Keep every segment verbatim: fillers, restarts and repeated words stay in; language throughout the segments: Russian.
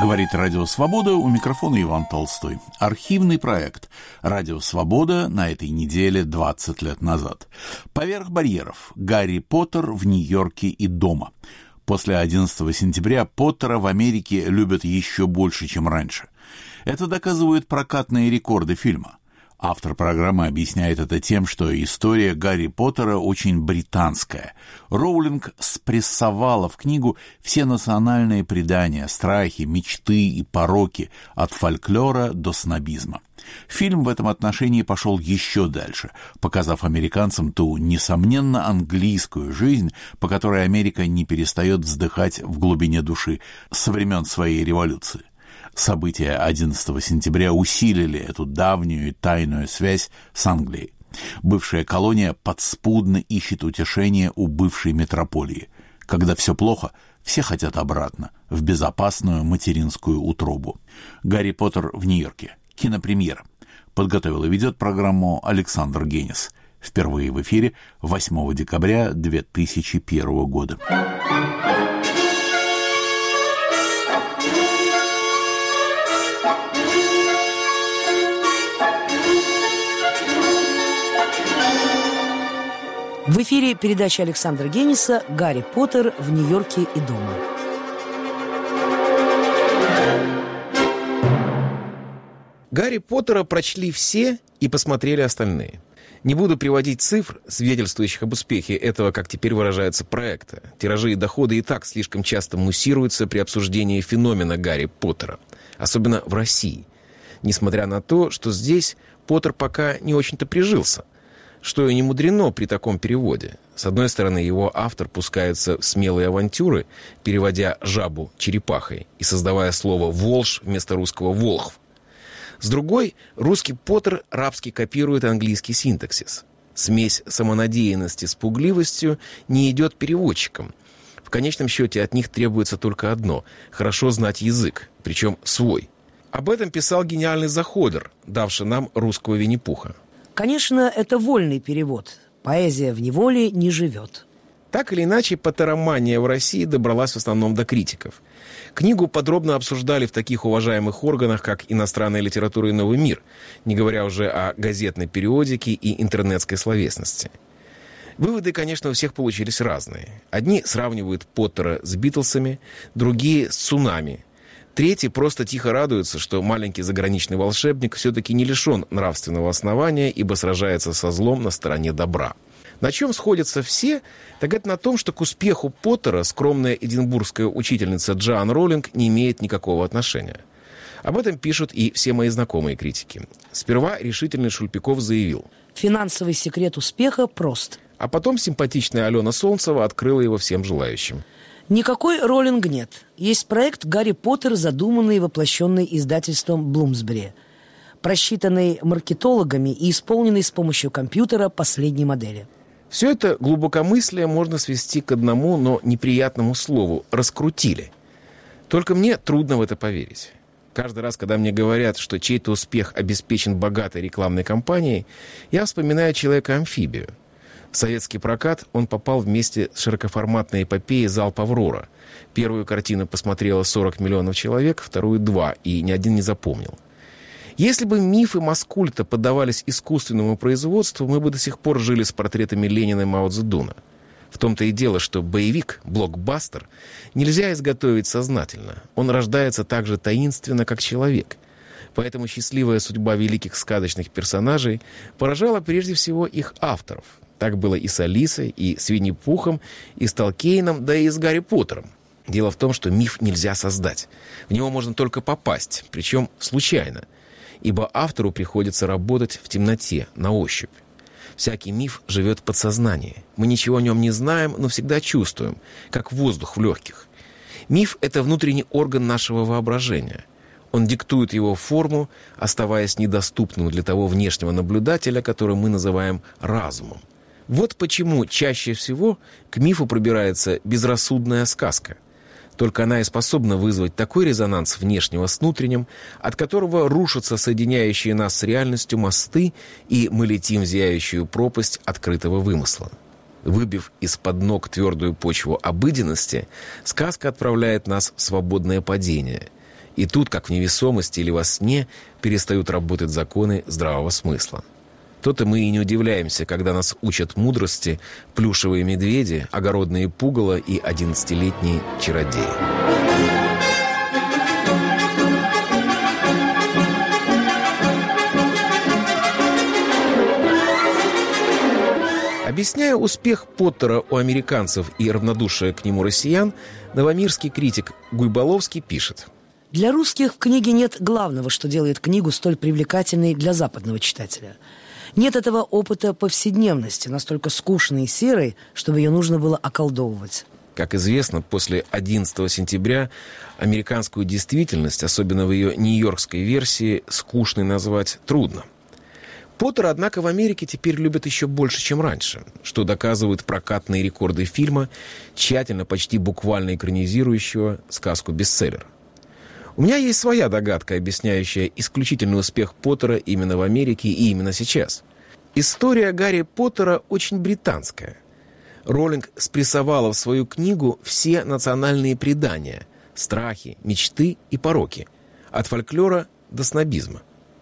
Говорит Радио Свобода, у микрофона Иван Толстой. Архивный проект «Радио Свобода» на этой неделе двадцать лет назад. «Поверх барьеров. Гарри Поттер в Нью-Йорке и дома». После одиннадцатого сентября Поттера в Америке любят еще больше, чем раньше. Это доказывают прокатные рекорды фильма. Автор программы объясняет это тем, что история Гарри Поттера очень британская. Роулинг спрессовала в книгу все национальные предания, страхи, мечты и пороки, от фольклора до снобизма. Фильм в этом отношении пошел еще дальше, показав американцам ту, несомненно, английскую жизнь, по которой Америка не перестает вздыхать в глубине души со времен своей революции. События одиннадцатого сентября усилили эту давнюю и тайную связь с Англией. Бывшая колония подспудно ищет утешение у бывшей метрополии. Когда все плохо, все хотят обратно, в безопасную материнскую утробу. «Гарри Поттер в Нью-Йорке». Кинопремьера. Подготовил и ведет программу Александр Генис. Впервые в эфире восьмого декабря две тысячи первого года. В эфире передача Александра Гениса «Гарри Поттер в Нью-Йорке и дома». Гарри Поттера прочли все и посмотрели остальные. Не буду приводить цифр, свидетельствующих об успехе этого, как теперь выражается, проекта. Тиражи и доходы и так слишком часто муссируются при обсуждении феномена Гарри Поттера, особенно в России. Несмотря на то, что здесь Поттер пока не очень-то прижился. Что и не мудрено при таком переводе. С одной стороны, его автор пускается в смелые авантюры, переводя жабу черепахой и создавая слово «волжь» вместо русского «волхв». С другой, русский Поттер рабски копирует английский синтаксис. Смесь самонадеянности с пугливостью не идет переводчикам. В конечном счете от них требуется только одно – хорошо знать язык, причем свой. Об этом писал гениальный Заходер, давший нам русского Винни-Пуха. Конечно, это вольный перевод. Поэзия в неволе не живет. Так или иначе, поттеромания в России добралась в основном до критиков. Книгу подробно обсуждали в таких уважаемых органах, как «Иностранная литература и новый мир», не говоря уже о газетной периодике и интернетской словесности. Выводы, конечно, у всех получились разные. Одни сравнивают Поттера с Битлсами, другие с цунами. Третий просто тихо радуется, что маленький заграничный волшебник все-таки не лишен нравственного основания, ибо сражается со злом на стороне добра. На чем сходятся все, так это на том, что к успеху Поттера скромная эдинбургская учительница Джоан Роулинг не имеет никакого отношения. Об этом пишут и все мои знакомые критики. Сперва решительный Шульпиков заявил: финансовый секрет успеха прост. А потом симпатичная Алена Солнцева открыла его всем желающим. Никакой Роллинг нет. Есть проект «Гарри Поттер», задуманный и воплощенный издательством Блумсбери, просчитанный маркетологами и исполненный с помощью компьютера последней модели. Все это глубокомыслие можно свести к одному, но неприятному слову – раскрутили. Только мне трудно в это поверить. Каждый раз, когда мне говорят, что чей-то успех обеспечен богатой рекламной кампанией, я вспоминаю «Человека-амфибию». В советский прокат он попал вместе с широкоформатной эпопеей «Залп Аврора». Первую картину посмотрело сорок миллионов человек, вторую – два, и ни один не запомнил. Если бы мифы Маскульта поддавались искусственному производству, мы бы до сих пор жили с портретами Ленина и Мао Цзэдуна. В том-то и дело, что боевик, блокбастер, нельзя изготовить сознательно. Он рождается так же таинственно, как человек. Поэтому счастливая судьба великих сказочных персонажей поражала прежде всего их авторов. Так было и с Алисой, и с Винни-Пухом, и с Толкиеном, да и с Гарри Поттером. Дело в том, что миф нельзя создать. В него можно только попасть, причем случайно. Ибо автору приходится работать в темноте, на ощупь. Всякий миф живет в подсознании. Мы ничего о нем не знаем, но всегда чувствуем, как воздух в легких. Миф – это внутренний орган нашего воображения. Он диктует его форму, оставаясь недоступным для того внешнего наблюдателя, который мы называем разумом. Вот почему чаще всего к мифу пробирается безрассудная сказка. Только она и способна вызвать такой резонанс внешнего с внутренним, от которого рушатся соединяющие нас с реальностью мосты, и мы летим в зияющую пропасть открытого вымысла. Выбив из-под ног твердую почву обыденности, сказка отправляет нас в свободное падение. И тут, как в невесомости или во сне, перестают работать законы здравого смысла. То-то мы и не удивляемся, когда нас учат мудрости плюшевые медведи, огородные пугало и одиннадцатилетние чародеи. Объясняя успех Поттера у американцев и равнодушие к нему россиян, новомирский критик Гуйболовский пишет: Для русских в книге нет главного, что делает книгу столь привлекательной для западного читателя. Нет этого опыта повседневности, настолько скучной и серой, чтобы ее нужно было околдовывать. Как известно, после одиннадцатого сентября американскую действительность, особенно в ее нью-йоркской версии, скучной назвать трудно. Поттера, однако, в Америке теперь любят еще больше, чем раньше, что доказывают прокатные рекорды фильма, тщательно, почти буквально экранизирующего сказку-бестселлер. У меня есть своя догадка, объясняющая исключительный успех Поттера именно в Америке и именно сейчас. История Гарри Поттера очень британская. Роллинг спрессовала в свою книгу все национальные предания, страхи, мечты и пороки, от фольклора до снобизма.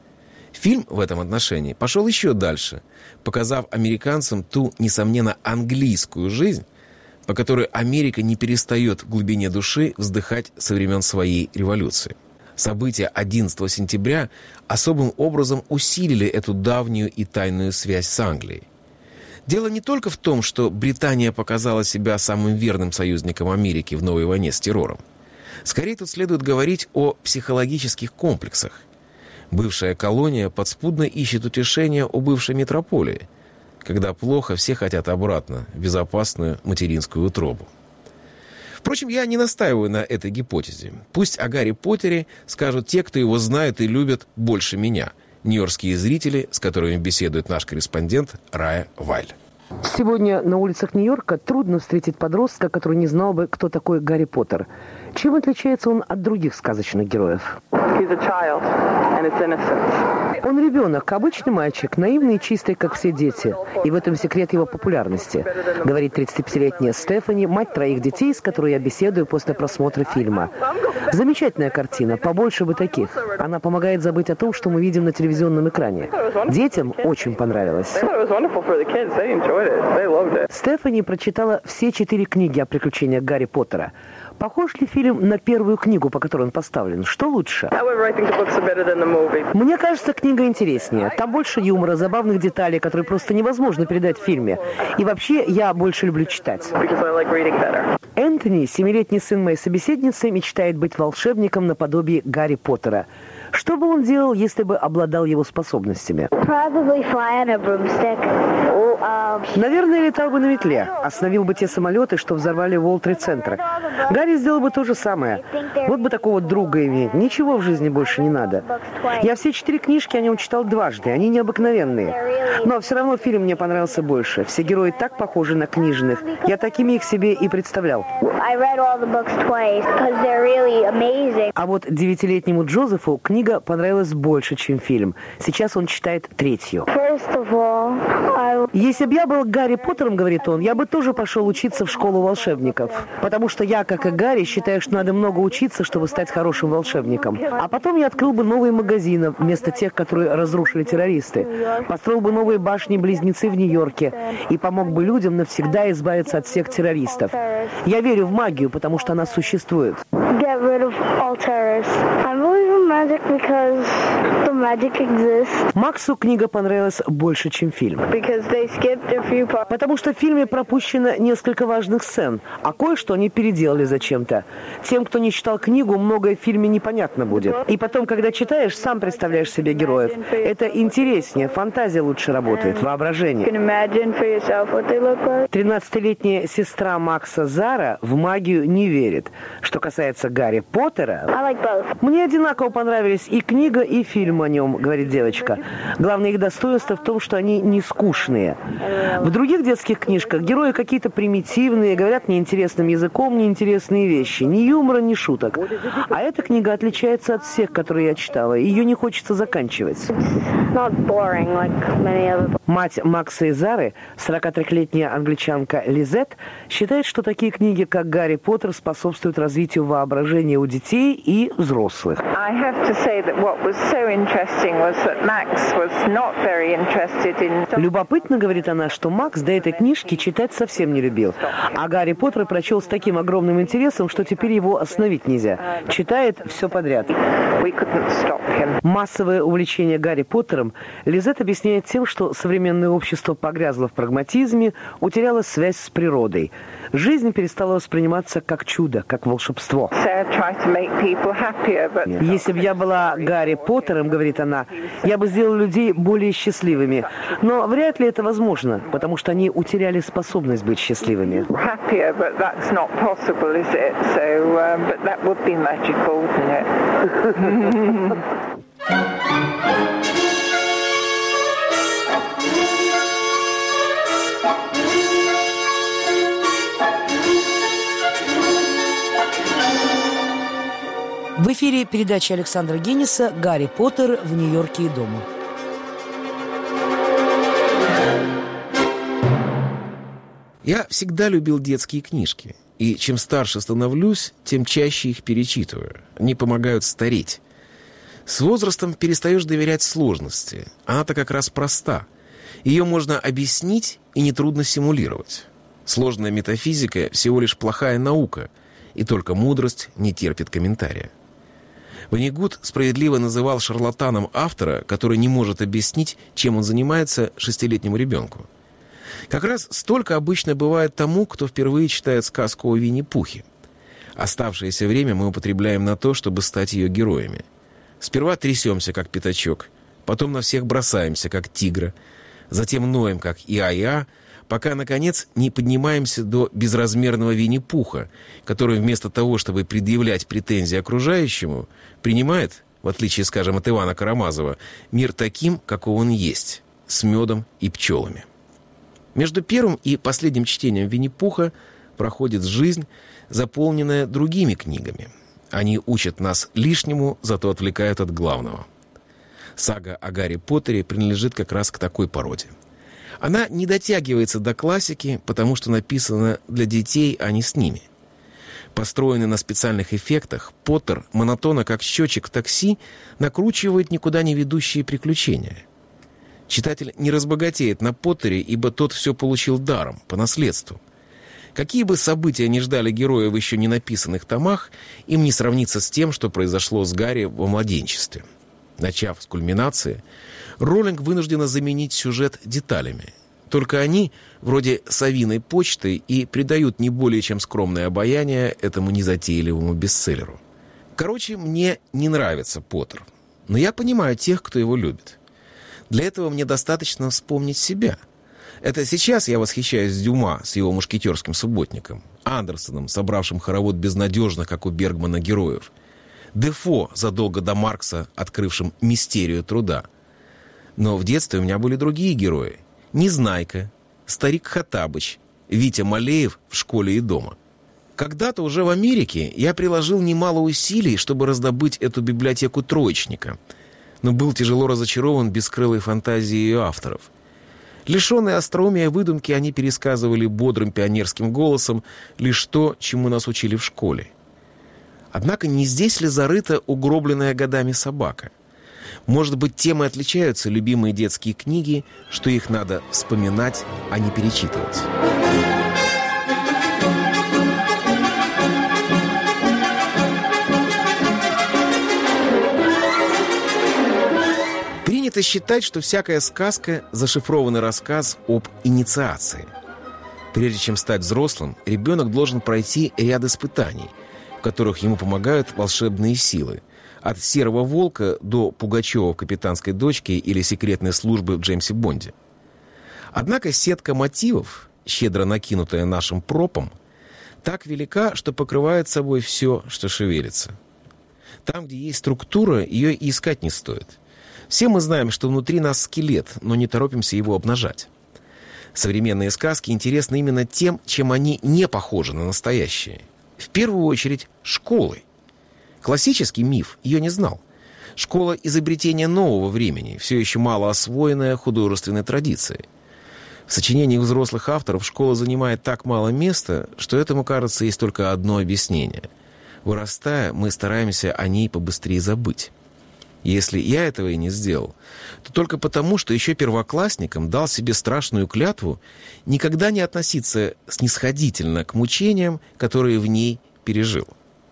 Фильм в этом отношении пошел еще дальше, показав американцам ту, несомненно, английскую жизнь, по которой Америка не перестает в глубине души вздыхать со времен своей революции. События одиннадцатого сентября особым образом усилили эту давнюю и тайную связь с Англией. Дело не только в том, что Британия показала себя самым верным союзником Америки в новой войне с террором. Скорее тут следует говорить о психологических комплексах. Бывшая колония подспудно ищет утешения у бывшей метрополии. Когда плохо, все хотят обратно, в безопасную материнскую утробу. Впрочем, я не настаиваю на этой гипотезе. Пусть о Гарри Поттере скажут те, кто его знает и любит больше меня. Нью-йоркские зрители, с которыми беседует наш корреспондент Рая Вайль. Сегодня на улицах Нью-Йорка трудно встретить подростка, который не знал бы, кто такой Гарри Поттер. Чем отличается он от других сказочных героев? Он ребенок, обычный мальчик, наивный и чистый, как все дети. И в этом секрет его популярности, говорит тридцатипятилетняя Стефани, мать троих детей, с которой я беседую после просмотра фильма. Замечательная картина, побольше бы таких. Она помогает забыть о том, что мы видим на телевизионном экране. Детям очень понравилось. Стефани прочитала все четыре книги о приключениях Гарри Поттера. Похож ли фильм на первую книгу, по которой он поставлен? Что лучше? Мне кажется, книга интереснее. Там больше юмора, забавных деталей, которые просто невозможно передать в фильме. И вообще, я больше люблю читать. Энтони, семилетний сын моей собеседницы, мечтает быть волшебником наподобие Гарри Поттера. Что бы он делал, если бы обладал его способностями? Наверное, летал бы на метле, остановил бы те самолеты, что взорвали World Trade Center. Гарри сделал бы то же самое. Вот бы такого друга иметь. Ничего в жизни больше не надо. Я все четыре книжки о нем читал дважды. Они необыкновенные. Но все равно фильм мне понравился больше. Все герои так похожи на книжных. Я такими их себе и представлял. А вот девятилетнему Джозефу книга понравилась больше, чем фильм. Сейчас он читает третью. Если бы я был Гарри Поттером, говорит он, я бы тоже пошел учиться в школу волшебников. Потому что я, как и Гарри, считаю, что надо много учиться, чтобы стать хорошим волшебником. А потом я открыл бы новые магазины вместо тех, которые разрушили террористы. Построил бы новые башни-близнецы в Нью-Йорке. И помог бы людям навсегда избавиться от всех террористов. Я верю в магию, потому что она существует. Максу книга понравилась больше, чем фильм. Потому что в фильме пропущено несколько важных сцен, а кое-что они переделали зачем-то. Тем, кто не читал книгу, многое в фильме непонятно будет. И потом, когда читаешь, сам представляешь себе героев. Это интереснее, фантазия лучше работает, воображение. тринадцатилетняя сестра Макса Зара в магию не верит. Что касается Гарри Поттера, мне одинаково одинаково понравились и книга, и фильм о нем, говорит девочка. Главное их достоинство в том, что они не скучные. В других детских книжках герои какие-то примитивные, говорят неинтересным языком, неинтересные вещи. Ни юмора, ни шуток. А эта книга отличается от всех, которые я читала. Ее не хочется заканчивать. Мать Макса и Зары, сорокатрёхлетняя англичанка Лизет, считает, что такие книги, как «Гарри Поттер», способствуют развитию воображения у детей и взрослых. Любопытно, говорит она, что Макс до этой книжки читать совсем не любил. А Гарри Поттер прочел с таким огромным интересом, что теперь его остановить нельзя. Читает все подряд. Массовое увлечение Гарри Поттером Лизет объясняет тем, что современное общество погрязло в прагматизме, утеряло связь с природой. Жизнь перестала восприниматься как чудо, как волшебство. Если бы я была Гарри Поттером, говорит она, я бы сделала людей более счастливыми. Но вряд ли это возможно, потому что они утеряли способность быть счастливыми. В эфире передача Александра Генниса «Гарри Поттер в Нью-Йорке и дома». Я всегда любил детские книжки. И чем старше становлюсь, тем чаще их перечитываю. Они помогают стареть. С возрастом перестаешь доверять сложности. Она-то как раз проста. Ее можно объяснить и нетрудно симулировать. Сложная метафизика всего лишь плохая наука, и только мудрость не терпит комментария. Воннегут справедливо называл шарлатаном автора, который не может объяснить, чем он занимается шестилетнему ребенку. Как раз столько обычно бывает тому, кто впервые читает сказку о Винни-Пухе. Оставшееся время мы употребляем на то, чтобы стать ее героями. Сперва трясемся, как пятачок, потом на всех бросаемся, как тигра, затем ноем, как Иа-Иа, пока, наконец, не поднимаемся до безразмерного Винни-Пуха, который вместо того, чтобы предъявлять претензии окружающему, принимает, в отличие, скажем, от Ивана Карамазова, мир таким, каков он есть, с медом и пчелами. Между первым и последним чтением Винни-Пуха проходит жизнь, заполненная другими книгами. Они учат нас лишнему, зато отвлекают от главного. Сага о Гарри Поттере принадлежит как раз к такой породе. Она не дотягивается до классики, потому что написана для детей, а не с ними. Построенный на специальных эффектах, Поттер, монотонно как счетчик в такси, накручивает никуда не ведущие приключения. Читатель не разбогатеет на Поттере, ибо тот все получил даром, по наследству. Какие бы события ни ждали героя в еще не написанных томах, им не сравнится с тем, что произошло с Гарри во младенчестве. Начав с кульминации, Роулинг вынуждена заменить сюжет деталями. Только они, вроде совиной почты, и придают не более чем скромное обаяние этому незатейливому бестселлеру. Короче, мне не нравится Поттер, но я понимаю тех, кто его любит. Для этого мне достаточно вспомнить себя. Это сейчас я восхищаюсь Дюма с его мушкетерским субботником, Андерсоном, собравшим хоровод безнадежных, как у Бергмана, героев, Дефо, задолго до Маркса, открывшим мистерию труда. Но в детстве у меня были другие герои. Незнайка, старик Хаттабыч, Витя Малеев в «Школе и дома». Когда-то уже в Америке я приложил немало усилий, чтобы раздобыть эту библиотеку троечника, но был тяжело разочарован бескрылой фантазией ее авторов. Лишенные остроумия выдумки, они пересказывали бодрым пионерским голосом лишь то, чему нас учили в школе. Однако не здесь ли зарыта угробленная годами собака? Может быть, тем и отличаются любимые детские книги, что их надо вспоминать, а не перечитывать. Принято считать, что всякая сказка – зашифрованный рассказ об инициации. Прежде чем стать взрослым, ребенок должен пройти ряд испытаний, в которых ему помогают волшебные силы. От серого волка до Пугачева в «Капитанской дочке» или секретной службы в Джеймсе Бонде. Однако сетка мотивов, щедро накинутая нашим пропом, так велика, что покрывает собой все, что шевелится. Там, где есть структура, ее и искать не стоит. Все мы знаем, что внутри нас скелет, но не торопимся его обнажать. Современные сказки интересны именно тем, чем они не похожи на настоящие. В первую очередь, школой. Классический миф ее не знал. Школа – изобретение нового времени, все еще мало освоенная художественной традицией. В сочинениях взрослых авторов школа занимает так мало места, что этому, кажется, есть только одно объяснение. Вырастая, мы стараемся о ней побыстрее забыть. Если я этого и не сделал, то только потому, что еще первоклассникам дал себе страшную клятву никогда не относиться снисходительно к мучениям, которые в ней пережил.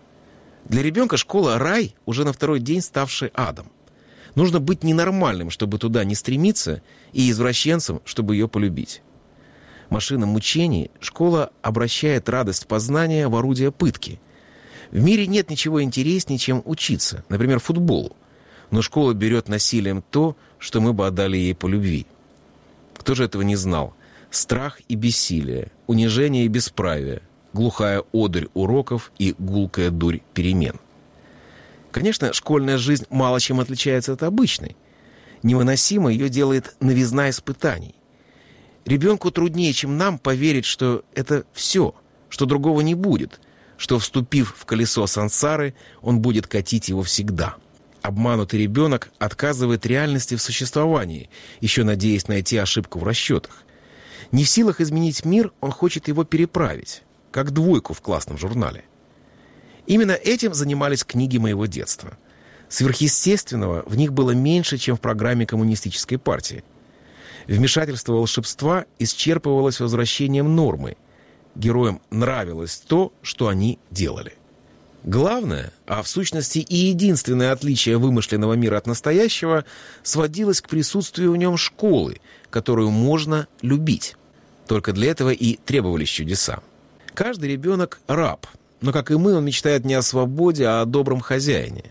Для ребенка школа – рай, уже на второй день ставший адом. Нужно быть ненормальным, чтобы туда не стремиться, и извращенцем, чтобы ее полюбить. Машина мучений школа обращает радость познания в орудие пытки. В мире нет ничего интереснее, чем учиться, например, футболу. Но школа берет насилием то, что мы бы отдали ей по любви. Кто же этого не знал? Страх и бессилие, унижение и бесправие, глухая одурь уроков и гулкая дурь перемен. Конечно, школьная жизнь мало чем отличается от обычной. Невыносимо ее делает новизна испытаний. Ребенку труднее, чем нам, поверить, что это все, что другого не будет, что, вступив в колесо сансары, он будет катить его всегда. Обманутый ребенок отказывает реальности в существовании, еще надеясь найти ошибку в расчетах. Не в силах изменить мир, он хочет его переправить, как двойку в классном журнале. Именно этим занимались книги моего детства. Сверхъестественного в них было меньше, чем в программе коммунистической партии. Вмешательство волшебства исчерпывалось возвращением нормы. Героям нравилось то, что они делали. Главное, а в сущности и единственное отличие вымышленного мира от настоящего, сводилось к присутствию в нем школы, которую можно любить. Только для этого и требовались чудеса. Каждый ребенок – раб, но, как и мы, он мечтает не о свободе, а о добром хозяине.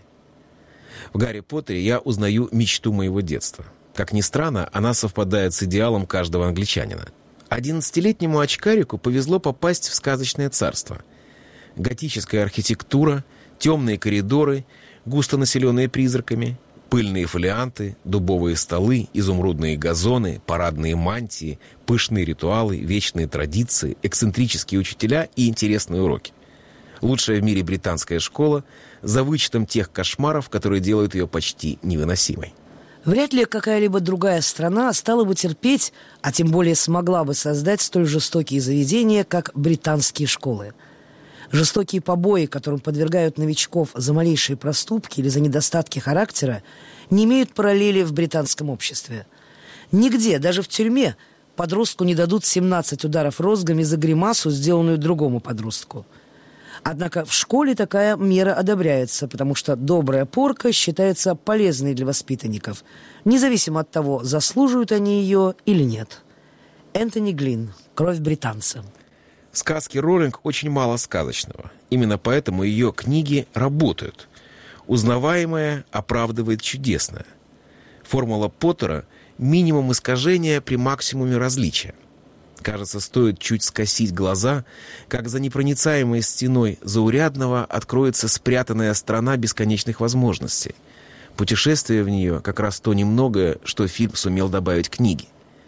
В «Гарри Поттере» я узнаю мечту моего детства. Как ни странно, она совпадает с идеалом каждого англичанина. Одиннадцатилетнему очкарику повезло попасть в сказочное царство. Готическая архитектура, темные коридоры, густонаселенные призраками, пыльные фолианты, дубовые столы, изумрудные газоны, парадные мантии, пышные ритуалы, вечные традиции, эксцентрические учителя и интересные уроки. Лучшая в мире британская школа, за вычетом тех кошмаров, которые делают ее почти невыносимой. Вряд ли какая-либо другая страна стала бы терпеть, а тем более смогла бы создать столь жестокие заведения, как британские школы. Жестокие побои, которым подвергают новичков за малейшие проступки или за недостатки характера, не имеют параллели в британском обществе. Нигде, даже в тюрьме, подростку не дадут семнадцать ударов розгами за гримасу, сделанную другому подростку. Однако в школе такая мера одобряется, потому что добрая порка считается полезной для воспитанников, независимо от того, заслуживают они ее или нет. Энтони Глин. «Кровь британца». В сказке Роллинг очень мало сказочного. Именно поэтому ее книги работают. Узнаваемое оправдывает чудесное. Формула Поттера – минимум искажения при максимуме различия. Кажется, стоит чуть скосить глаза, как за непроницаемой стеной заурядного откроется спрятанная страна бесконечных возможностей. Путешествие в нее как раз то немногое, что фильм сумел добавить книге.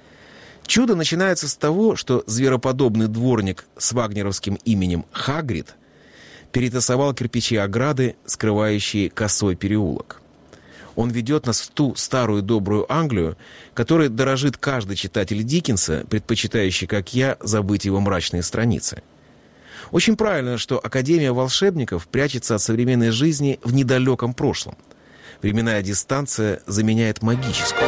Чудо начинается с того, что звероподобный дворник с вагнеровским именем Хагрид перетасовал кирпичи ограды, скрывающие косой переулок. Он ведет нас в ту старую добрую Англию, которой дорожит каждый читатель Диккенса, предпочитающий, как я, забыть его мрачные страницы. Очень правильно, что Академия волшебников прячется от современной жизни в недалеком прошлом. Временная дистанция заменяет магическую.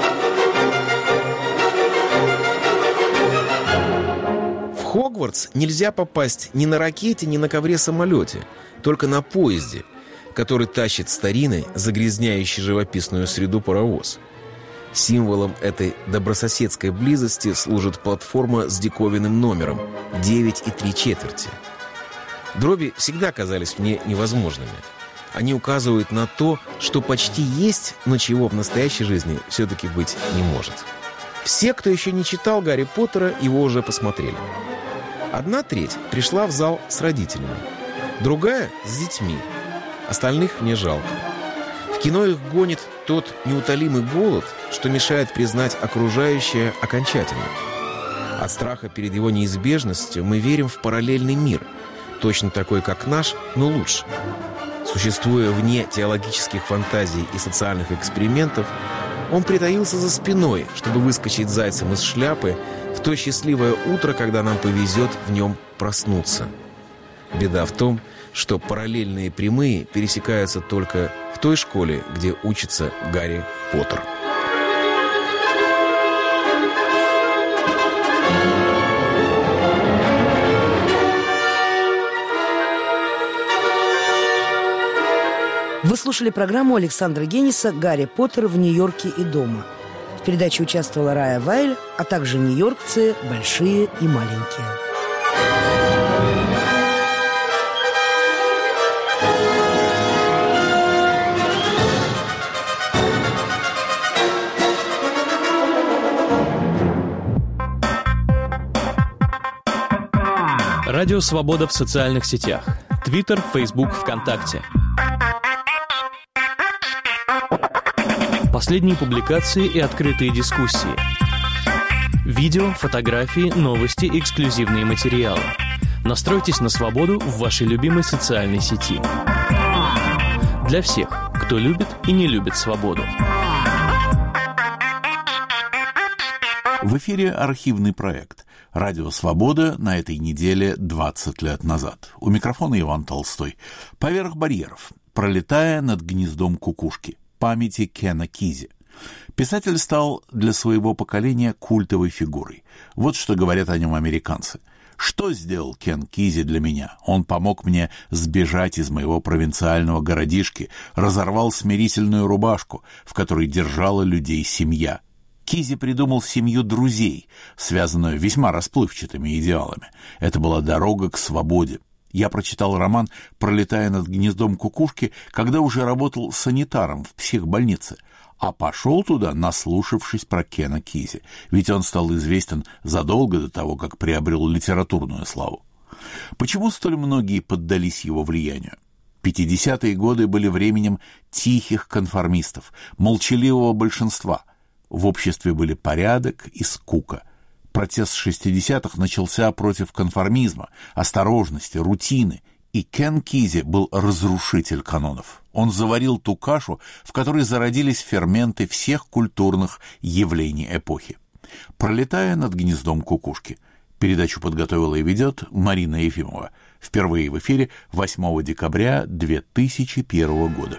В Хогвартс нельзя попасть ни на ракете, ни на ковре-самолете, только на поезде, который тащит старинный, загрязняющий живописную среду паровоз. Символом этой добрососедской близости служит платформа с диковинным номером девять и три четверти. Дроби всегда казались мне невозможными. Они указывают на то, что почти есть, но чего в настоящей жизни все-таки быть не может. Все, кто еще не читал Гарри Поттера, его уже посмотрели. Одна треть пришла в зал с родителями, другая – с детьми. Остальных мне жалко. В кино их гонит тот неутолимый голод, что мешает признать окружающее окончательно. От страха перед его неизбежностью мы верим в параллельный мир, точно такой, как наш, но лучше. Существуя вне теологических фантазий и социальных экспериментов, он притаился за спиной, чтобы выскочить зайцем из шляпы в то счастливое утро, когда нам повезет в нем проснуться. Беда в том, что параллельные прямые пересекаются только в той школе, где учится Гарри Поттер. Вы слушали программу Александра Генниса «Гарри Поттер в Нью-Йорке и дома». В передаче участвовала Рая Вайль, а также нью-йоркцы большие и маленькие. Радио «Свобода» в социальных сетях. Твиттер, Фейсбук, ВКонтакте. Последние публикации и открытые дискуссии. Видео, фотографии, новости, эксклюзивные материалы. Настройтесь на свободу в вашей любимой социальной сети. Для всех, кто любит и не любит свободу. В эфире архивный проект «Радио Свобода» на этой неделе двадцать лет назад. У микрофона Иван Толстой. «Поверх барьеров. Пролетая над гнездом кукушки». Памяти Кена Кизи. Писатель стал для своего поколения культовой фигурой. Вот что говорят о нем американцы. «Что сделал Кен Кизи для меня? Он помог мне сбежать из моего провинциального городишки, разорвал смирительную рубашку, в которой держала людей семья. Кизи придумал семью друзей, связанную весьма расплывчатыми идеалами. Это была дорога к свободе. Я прочитал роман «Пролетая над гнездом кукушки», когда уже работал санитаром в психбольнице, а пошел туда, наслушавшись про Кена Кизи, ведь он стал известен задолго до того, как приобрел литературную славу. Почему столь многие поддались его влиянию? пятидесятые годы были временем тихих конформистов, молчаливого большинства. В обществе были порядок и скука. Протест шестидесятых начался против конформизма, осторожности, рутины, и Кен Кизи был разрушитель канонов. Он заварил ту кашу, в которой зародились ферменты всех культурных явлений эпохи. «Пролетая над гнездом кукушки». Передачу подготовила и ведет Марина Ефимова. Впервые в эфире восьмого декабря две тысячи первого года.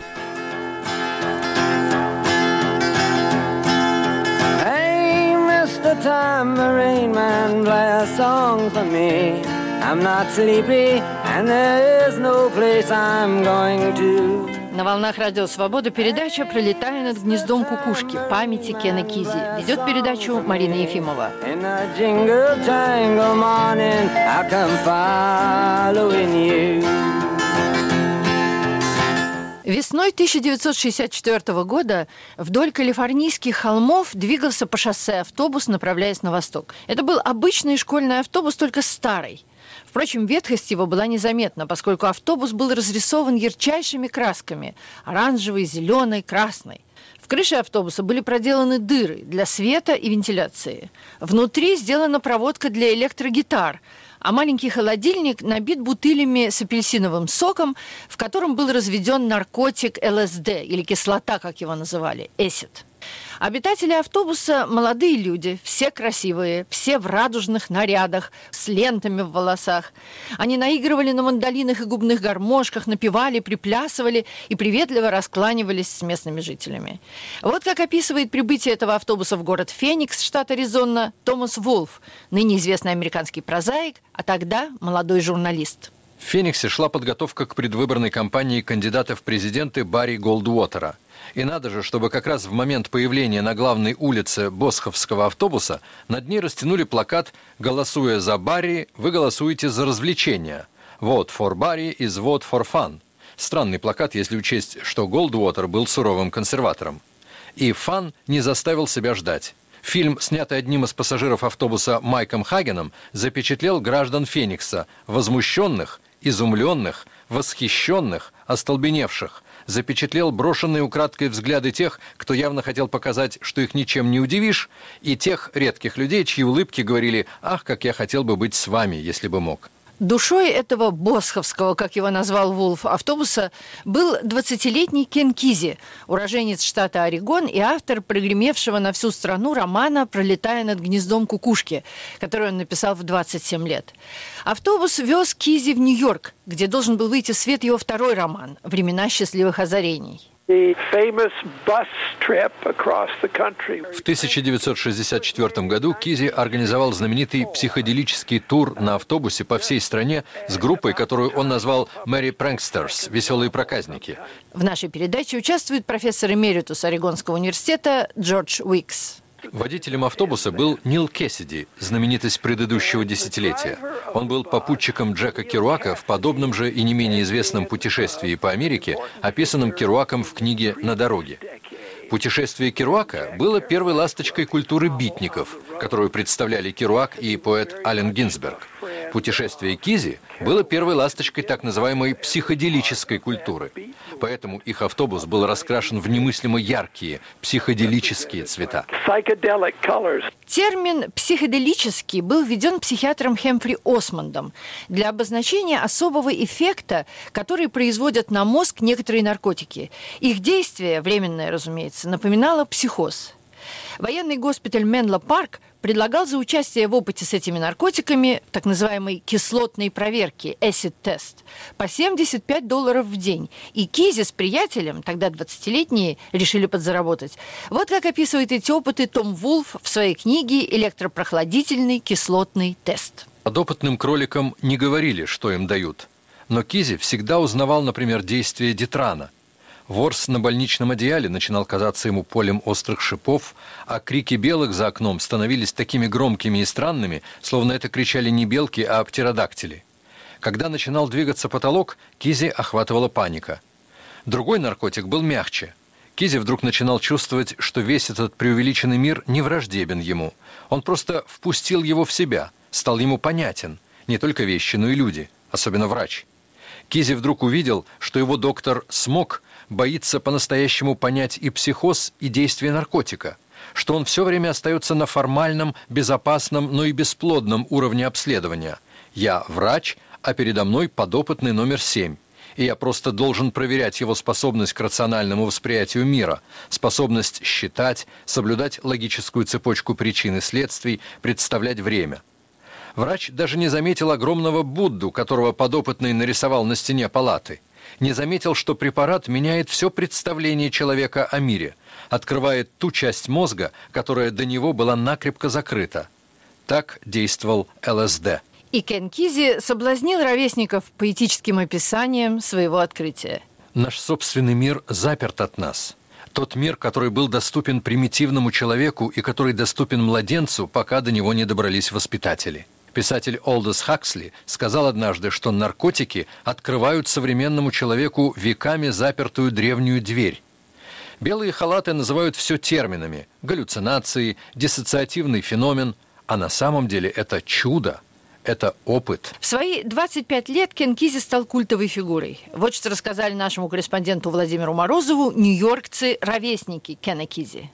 Tambourine man, play a song for me. I'm not sleepy, and there is no place I'm going to. На волнах Радио Свобода передача «Пролетая над гнездом кукушки. Памяти Кена Кизи». Ведет передачу Марина Ефимова. In a jingle jangle morning, I come following you. Весной тысяча девятьсот шестьдесят четвёртого года вдоль калифорнийских холмов двигался по шоссе автобус, направляясь на восток. Это был обычный школьный автобус, только старый. Впрочем, ветхость его была незаметна, поскольку автобус был разрисован ярчайшими красками – оранжевой, зеленой, красной. В крыше автобуса были проделаны дыры для света и вентиляции. Внутри сделана проводка для электрогитар, а маленький холодильник набит бутылями с апельсиновым соком, в котором был разведен наркотик эл эс дэ, или кислота, как его называли, эсид. Обитатели автобуса – молодые люди, все красивые, все в радужных нарядах, с лентами в волосах. Они наигрывали на мандолинах и губных гармошках, напевали, приплясывали и приветливо раскланивались с местными жителями. Вот как описывает прибытие этого автобуса в город Феникс, штат Аризона, Томас Вулф, ныне известный американский прозаик, а тогда молодой журналист. В Фениксе шла подготовка к предвыборной кампании кандидата в президенты Барри Голдуотера. И надо же, чтобы как раз в момент появления на главной улице босховского автобуса над ней растянули плакат «Голосуя за Барри, вы голосуете за развлечения». «Vote for Barry is vote for fun». Странный плакат, если учесть, что Голдуотер был суровым консерватором. И фан не заставил себя ждать. Фильм, снятый одним из пассажиров автобуса Майком Хагеном, запечатлел граждан Феникса, возмущенных, изумленных, восхищенных, остолбеневших, запечатлел брошенные украдкой взгляды тех, кто явно хотел показать, что их ничем не удивишь, и тех редких людей, чьи улыбки говорили: «Ах, как я хотел бы быть с вами, если бы мог». Душой этого босховского, как его назвал Вулф, автобуса был двадцатилетний Кен Кизи, уроженец штата Орегон и автор прогремевшего на всю страну романа «Пролетая над гнездом кукушки», который он написал в двадцать семь лет. Автобус вез Кизи в Нью-Йорк, где должен был выйти в свет его второй роман «Времена счастливых озарений». В тысяча девятьсот шестьдесят четвёртом году Кизи организовал знаменитый психоделический тур на автобусе по всей стране с группой, которую он назвал «Merry Pranksters» – «Веселые проказники». В нашей передаче участвует профессор эмеритус Орегонского университета Джордж Уикс. Водителем автобуса был Нил Кэссиди, знаменитость предыдущего десятилетия. Он был попутчиком Джека Керуака в подобном же и не менее известном путешествии по Америке, описанном Керуаком в книге «На дороге». Путешествие Керуака было первой ласточкой культуры битников, которую представляли Керуак и поэт Аллен Гинзберг. Путешествие Кизи было первой ласточкой так называемой психоделической культуры. Поэтому их автобус был раскрашен в немыслимо яркие психоделические цвета. Термин «психоделический» был введен психиатром Хэмфри Осмондом для обозначения особого эффекта, который производят на мозг некоторые наркотики. Их действие, временное, разумеется, напоминало психоз. Военный госпиталь Менло-Парк предлагал за участие в опыте с этими наркотиками, так называемой кислотной проверки, acid-тест, по семьдесят пять долларов в день. И Кизи с приятелем, тогда двадцатилетние, решили подзаработать. Вот как описывает эти опыты Том Вулф в своей книге «Электропрохладительный кислотный тест». Подопытным кроликам не говорили, что им дают. Но Кизи всегда узнавал, например, действие дитрана. Ворс на больничном одеяле начинал казаться ему полем острых шипов, а крики белок за окном становились такими громкими и странными, словно это кричали не белки, а птеродактили. Когда начинал двигаться потолок, Кизи охватывала паника. Другой наркотик был мягче. Кизи вдруг начинал чувствовать, что весь этот преувеличенный мир не враждебен ему. Он просто впустил его в себя, стал ему понятен. Не только вещи, но и люди, особенно врач. Кизи вдруг увидел, что его доктор Смок боится по-настоящему понять и психоз, и действие наркотика, что он все время остается на формальном, безопасном, но и бесплодном уровне обследования. Я врач, а передо мной подопытный номер семь, и я просто должен проверять его способность к рациональному восприятию мира, способность считать, соблюдать логическую цепочку причин и следствий, представлять время. Врач даже не заметил огромного Будду, которого подопытный нарисовал на стене палаты. Не заметил, что препарат меняет все представление человека о мире, открывает ту часть мозга, которая до него была накрепко закрыта. Так действовал ЛСД. И Кен Кизи соблазнил ровесников поэтическим описанием своего открытия. Наш собственный мир заперт от нас. Тот мир, который был доступен примитивному человеку и который доступен младенцу, пока до него не добрались воспитатели. Писатель Олдос Хаксли сказал однажды, что наркотики открывают современному человеку веками запертую древнюю дверь. Белые халаты называют все терминами – галлюцинации, диссоциативный феномен, а на самом деле это чудо. Это опыт. В свои двадцать пять лет Кен Кизи стал культовой фигурой. Вот что рассказали нашему корреспонденту Владимиру Морозову нью-йоркцы-ровесники Кена Кизи.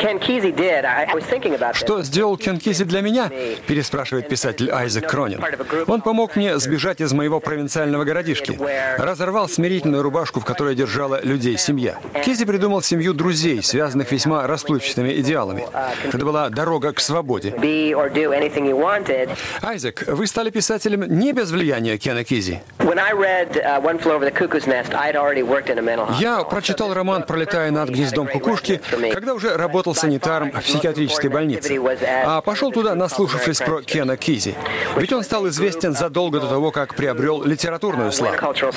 Что сделал Кен Кизи для меня? Переспрашивает писатель Айзек Кронин. Он помог мне сбежать из моего провинциального городишки. Разорвал смирительную рубашку, в которой держала людей семья. Кизи придумал семью друзей, связанных весьма расплывчатыми идеалами. Это была дорога к свободе. Айзек, вы стали писателем не без влияния Кена Кизи. Я прочитал роман «Пролетая над гнездом кукушки», когда уже работал санитаром в психиатрической больнице. А пошел туда, наслушавшись про Кена Кизи. Ведь он стал известен задолго до того, как приобрел литературную славу.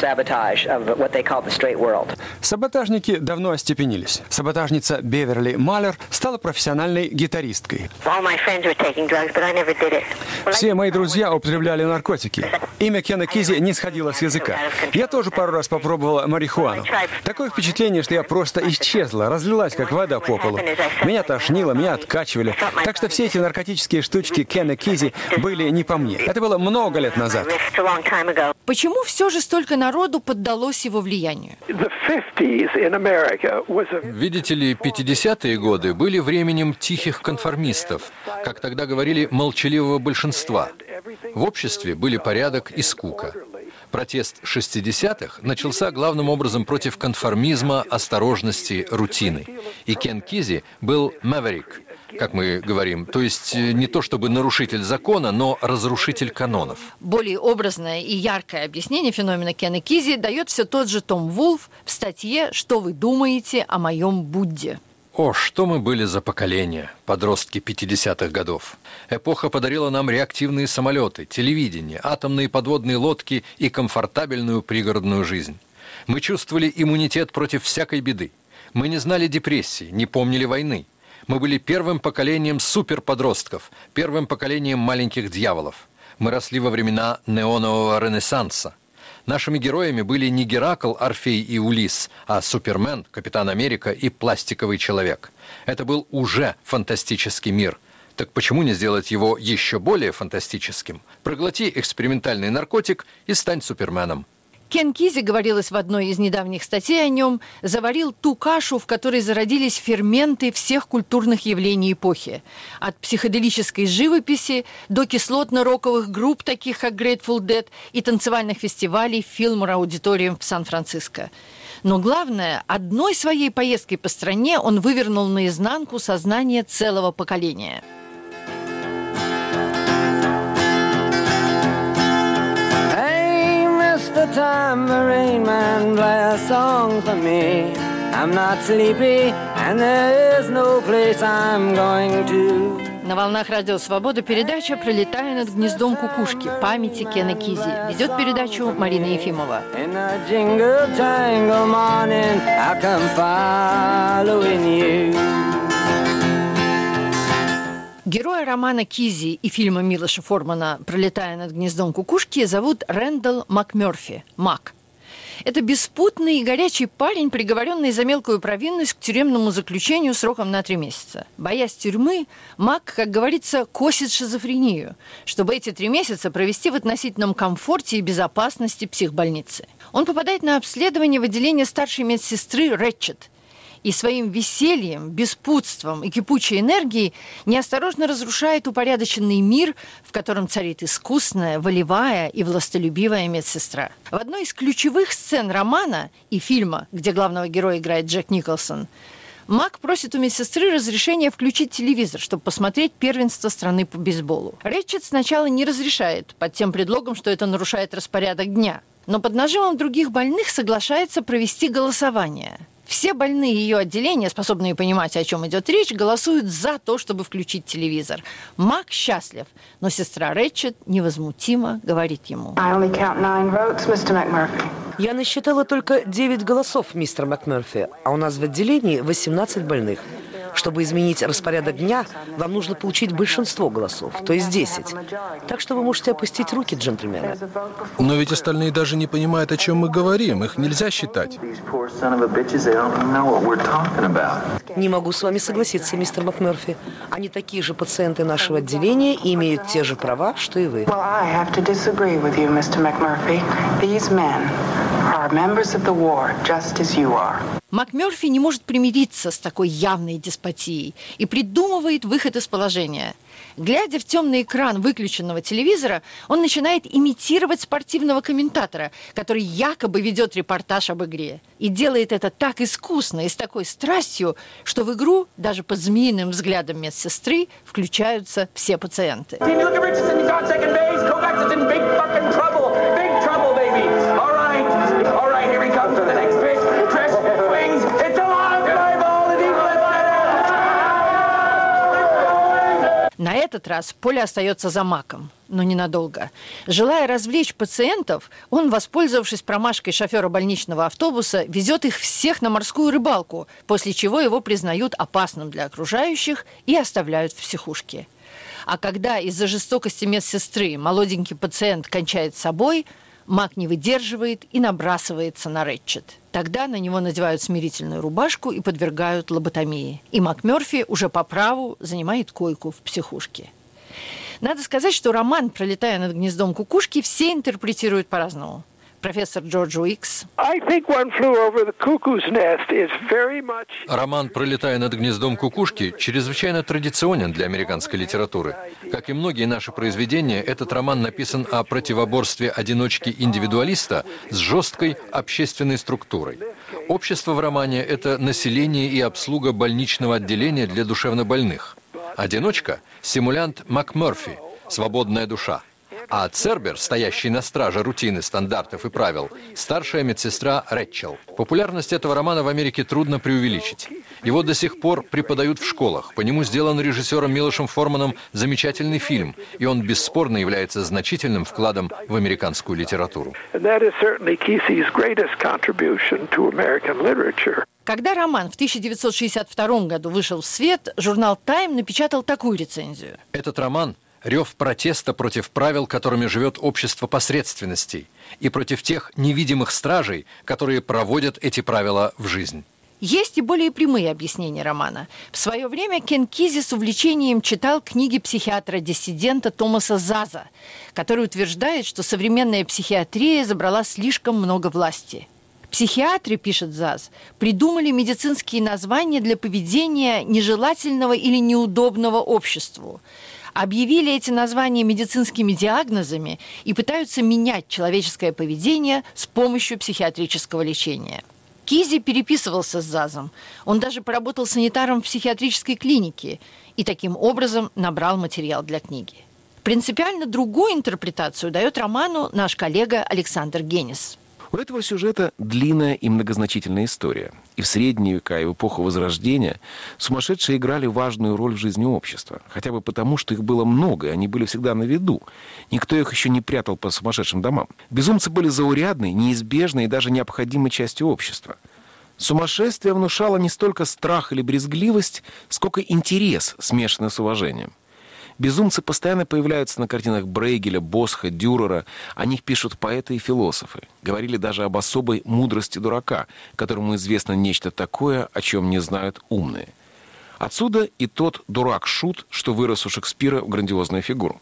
Саботажники давно остепенились. Саботажница Беверли Маллер стала профессиональной гитаристкой. Все мои друзья употребляли наркотики. Имя Кена Кизи не сходило сходило с языка. Я тоже пару раз попробовала марихуану. Такое впечатление, что я просто исчезла, разлилась, как вода по полу. Меня тошнило, меня откачивали. Так что все эти наркотические штучки Кена Кизи были не по мне. Это было много лет назад. Почему все же столько народу поддалось его влиянию? Видите ли, пятидесятые годы были временем тихих конформистов, как тогда говорили, молчаливого большинства. В обществе были порядок и скука. Протест шестидесятых начался главным образом против конформизма, осторожности, рутины. И Кен Кизи был мэверик, как мы говорим, то есть не то чтобы нарушитель закона, но разрушитель канонов. Более образное и яркое объяснение феномена Кена Кизи дает все тот же Том Вулф в статье «Что вы думаете о моем Будде?». О, что мы были за поколение, подростки пятидесятых годов. Эпоха подарила нам реактивные самолеты, телевидение, атомные подводные лодки и комфортабельную пригородную жизнь. Мы чувствовали иммунитет против всякой беды. Мы не знали депрессии, не помнили войны. Мы были первым поколением суперподростков, первым поколением маленьких дьяволов. Мы росли во времена неонового ренессанса. Нашими героями были не Геракл, Орфей и Улисс, а Супермен, Капитан Америка и Пластиковый человек. Это был уже фантастический мир. Так почему не сделать его еще более фантастическим? Проглоти экспериментальный наркотик и стань Суперменом. Кен Кизи, говорилось в одной из недавних статей о нем, заварил ту кашу, в которой зародились ферменты всех культурных явлений эпохи. От психоделической живописи до кислотно-роковых групп, таких как Grateful Dead, и танцевальных фестивалей Филмор-аудиториум в Сан-Франциско. Но главное, одной своей поездкой по стране он вывернул наизнанку сознание целого поколения. Tambourine man, play a song for me. I'm not sleepy, and there is no place I'm going to. На волнах Радио Свобода передача «Пролетая над гнездом кукушки» памяти Кена Кизи. Ведет передачу Марина Ефимова. In a jingle jangle morning, I come following you. Героя романа Кизи и фильма Милоша Формана «Пролетая над гнездом кукушки» зовут Рэндалл МакМёрфи, Мак. Это беспутный и горячий парень, приговоренный за мелкую провинность к тюремному заключению сроком на три месяца. Боясь тюрьмы, Мак, как говорится, косит шизофрению, чтобы эти три месяца провести в относительном комфорте и безопасности психбольницы. Он попадает на обследование в отделение старшей медсестры Рэтчет, и своим весельем, беспутством и кипучей энергией неосторожно разрушает упорядоченный мир, в котором царит искусная, волевая и властолюбивая медсестра. В одной из ключевых сцен романа и фильма, где главного героя играет Джек Николсон, Мак просит у медсестры разрешения включить телевизор, чтобы посмотреть первенство страны по бейсболу. Рэтчет сначала не разрешает, под тем предлогом, что это нарушает распорядок дня. Но под нажимом других больных соглашается провести голосование. Все больные ее отделения, способные понимать, о чем идет речь, голосуют за то, чтобы включить телевизор. Мак счастлив, но сестра Рэтчет невозмутимо говорит ему: «Я насчитала только девять голосов, мистер МакМёрфи, а у нас в отделении восемнадцать больных. Чтобы изменить распорядок дня, вам нужно получить большинство голосов, то есть десять. Так что вы можете опустить руки, джентльмены». Но ведь остальные даже не понимают, о чем мы говорим. Их нельзя считать. Не могу с вами согласиться, мистер МакМёрфи. Они такие же пациенты нашего отделения и имеют те же права, что и вы. МакМёрфи не может примириться с такой явной деспотией и придумывает выход из положения. Глядя в темный экран выключенного телевизора, он начинает имитировать спортивного комментатора, который якобы ведет репортаж об игре. И делает это так искусно и с такой страстью, что в игру, даже под змеиным взглядом медсестры, включаются все пациенты. На этот раз поле остается за Маком, но ненадолго. Желая развлечь пациентов, он, воспользовавшись промашкой шофера больничного автобуса, везет их всех на морскую рыбалку, после чего его признают опасным для окружающих и оставляют в психушке. А когда из-за жестокости медсестры молоденький пациент кончает собой, Мак не выдерживает и набрасывается на Рэтчет. Тогда на него надевают смирительную рубашку и подвергают лоботомии. И МакМёрфи уже по праву занимает койку в психушке. Надо сказать, что роман «Пролетая над гнездом кукушки» все интерпретируют по-разному. Профессор Джордж Уикс. Роман «Пролетая над гнездом кукушки» чрезвычайно традиционен для американской литературы. Как и многие наши произведения, этот роман написан о противоборстве одиночки-индивидуалиста с жесткой общественной структурой. Общество в романе – это население и обслуга больничного отделения для душевнобольных. Одиночка – симулянт МакМёрфи, свободная душа. А Цербер, стоящий на страже рутины, стандартов и правил, старшая медсестра Рэчел. Популярность этого романа в Америке трудно преувеличить. Его до сих пор преподают в школах. По нему сделан режиссером Милошем Форманом замечательный фильм, и он бесспорно является значительным вкладом в американскую литературу. Когда роман в тысяча девятьсот шестьдесят втором году вышел в свет, журнал «Тайм» напечатал такую рецензию. Этот роман – рев протеста против правил, которыми живет общество посредственностей, и против тех невидимых стражей, которые проводят эти правила в жизнь. Есть и более прямые объяснения романа. В свое время Кен Кизи с увлечением читал книги психиатра-диссидента Томаса Заза, который утверждает, что современная психиатрия забрала слишком много власти. Психиатры, пишет Заз, придумали медицинские названия для поведения нежелательного или неудобного обществу. Объявили эти названия медицинскими диагнозами и пытаются менять человеческое поведение с помощью психиатрического лечения. Кизи переписывался с Зазом. Он даже поработал санитаром в психиатрической клинике и таким образом набрал материал для книги. Принципиально другую интерпретацию дает роману наш коллега Александр Генис. У этого сюжета длинная и многозначительная история. И в средние века, и в эпоху Возрождения сумасшедшие играли важную роль в жизни общества. Хотя бы потому, что их было много, и они были всегда на виду. Никто их еще не прятал по сумасшедшим домам. Безумцы были заурядной, неизбежной и даже необходимой частью общества. Сумасшествие внушало не столько страх или брезгливость, сколько интерес, смешанный с уважением. Безумцы постоянно появляются на картинах Брейгеля, Босха, Дюрера. О них пишут поэты и философы. Говорили даже об особой мудрости дурака, которому известно нечто такое, о чем не знают умные. Отсюда и тот дурак-шут, что вырос у Шекспира в грандиозную фигуру.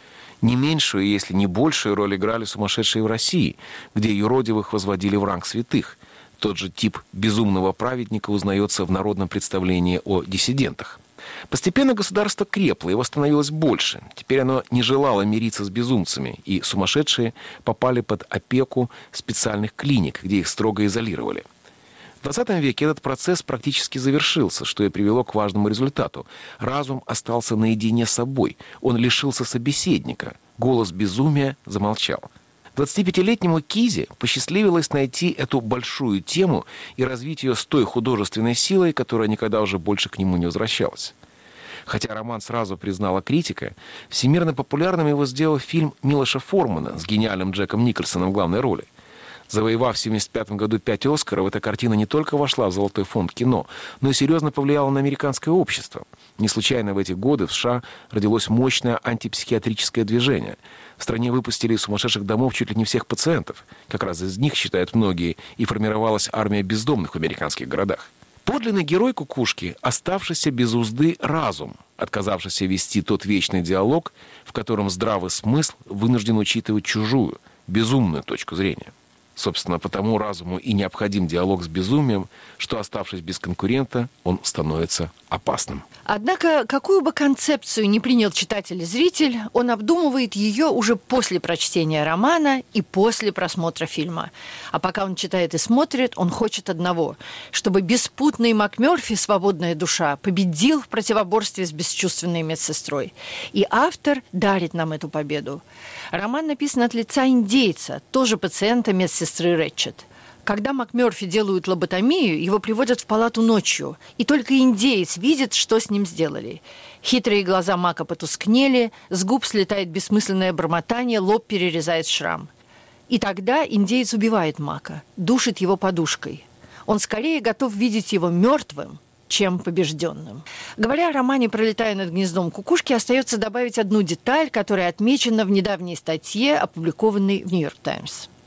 Не меньшую, если не большую роль играли сумасшедшие в России, где юродивых возводили в ранг святых. Тот же тип безумного праведника узнается в народном представлении о диссидентах. Постепенно государство крепло, его становилось больше. Теперь оно не желало мириться с безумцами, и сумасшедшие попали под опеку специальных клиник, где их строго изолировали. В двадцатом веке этот процесс практически завершился, что и привело к важному результату. Разум остался наедине с собой, он лишился собеседника, голос безумия замолчал. двадцатипятилетнему Кизи посчастливилось найти эту большую тему и развить ее с той художественной силой, которая никогда уже больше к нему не возвращалась. Хотя роман сразу признала критика, всемирно популярным его сделал фильм Милоша Формана с гениальным Джеком Николсоном в главной роли. Завоевав в семьдесят пятом году пять Оскаров, эта картина не только вошла в золотой фонд кино, но и серьезно повлияла на американское общество. Не случайно в эти годы в США родилось мощное антипсихиатрическое движение. В стране выпустили из сумасшедших домов чуть ли не всех пациентов. Как раз из них, считают многие, и формировалась армия бездомных в американских городах. Подлинный герой «Кукушки» – оставшийся без узды разум, отказавшийся вести тот вечный диалог, в котором здравый смысл вынужден учитывать чужую, безумную точку зрения. Собственно, потому разуму и необходим диалог с безумием, что, оставшись без конкурента, он становится опасным. Однако, какую бы концепцию ни принял читатель и зритель, он обдумывает ее уже после прочтения романа и после просмотра фильма. А пока он читает и смотрит, он хочет одного – чтобы беспутный МакМёрфи, свободная душа, победил в противоборстве с бесчувственной медсестрой. И автор дарит нам эту победу. Роман написан от лица индейца, тоже пациента медсестры Рэтчет. Когда МакМёрфи делают лоботомию, его приводят в палату ночью, и только индеец видит, что с ним сделали. Хитрые глаза Мака потускнели, с губ слетает бессмысленное бормотание, лоб перерезает шрам. И тогда индеец убивает Мака, душит его подушкой. Он скорее готов видеть его мертвым, чем побежденным. Говоря о романе «Пролетая над гнездом кукушки», остается добавить одну деталь, которая отмечена в недавней статье, опубликованной в «Нью-Йорк Таймс».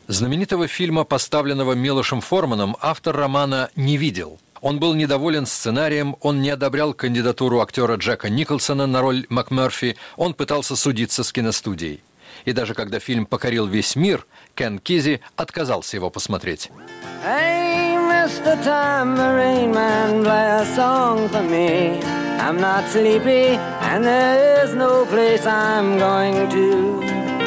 Знаменитого фильма, поставленного Милошем Форманом, автор романа не видел. Он был недоволен сценарием, он не одобрял кандидатуру актера Джека Николсона на роль МакМерфи, он пытался судиться с киностудией. И даже когда фильм покорил весь мир, Кен Кизи отказался его посмотреть. Hey, Mister Tambourine Man, play a song for me. I'm not sleepy and there is no place I'm going to.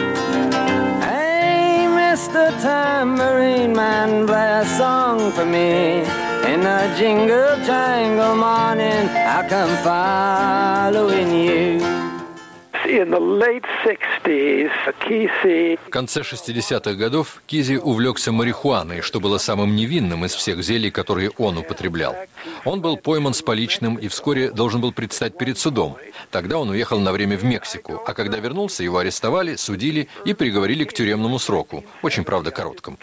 Hey, Mister Tambourine Man, play a song for me. In a jingle jangle morning, I come following you. In the late sixties, Kesey... В конце шестидесятых годов Кизи увлекся марихуаной, что было самым невинным из всех зелий, которые он употреблял. Он был пойман с поличным и вскоре должен был предстать перед судом. Тогда он уехал на время в Мексику, а когда вернулся, его арестовали, судили и приговорили к тюремному сроку, очень, правда, короткому.